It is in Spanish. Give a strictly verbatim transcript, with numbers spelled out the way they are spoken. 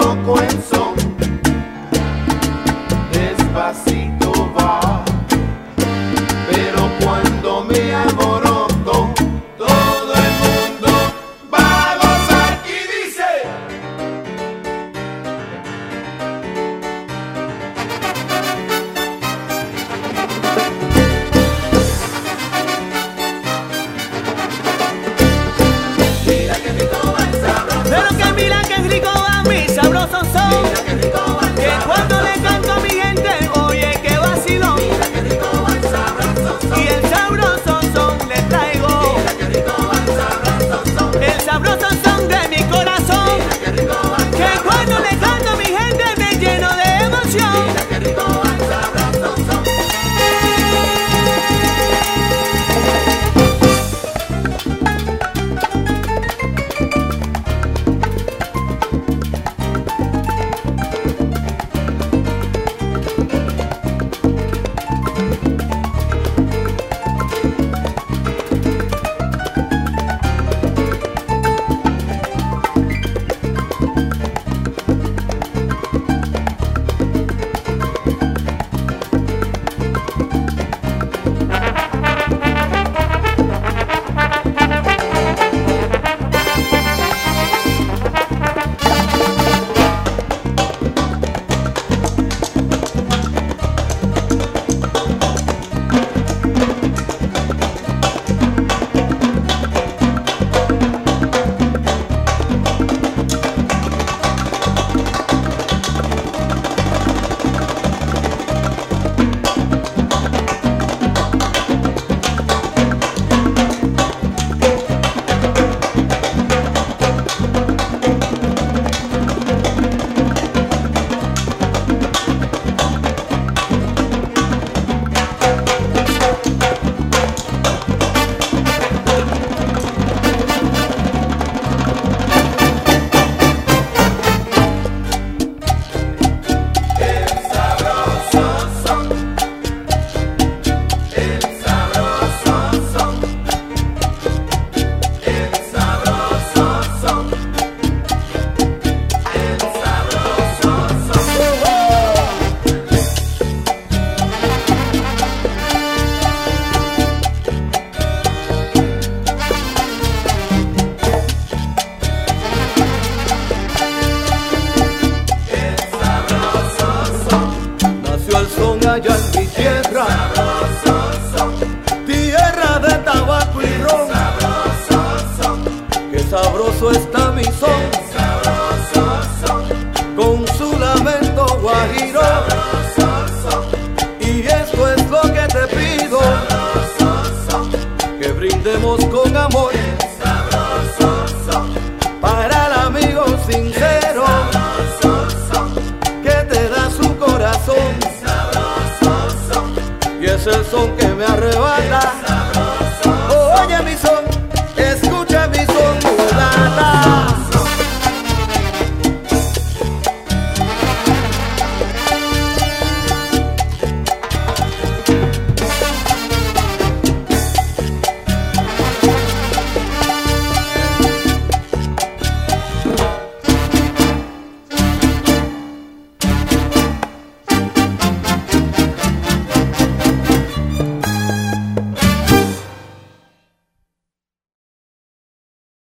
toco el son, despacito va, pero cuando me alboroto, todo el mundo va a gozar y dice. Mira que rico va el sabroso. Pero que mira que rico va mi sabroso son. Mira que rico va el Que sabroso. cuando le canto a mi gente, oye que vacilón. Mira que rico va el sabroso son. Y el sabroso son le traigo. Mira que rico va el sabroso son. El sabroso son de mi corazón. Mira que rico va el Que cuando le canto a mi gente me lleno de emoción. Mira que rico va el sabroso son. Nació el son allá en mi tierra. Tierra de tabaco y ron. Qué sabroso está mi son. Con su lamento guajiro. Y esto es lo que te pido. Que brindemos con amor. Para el amigo sincero. Que te da su corazón. Y es el son que me arrebata.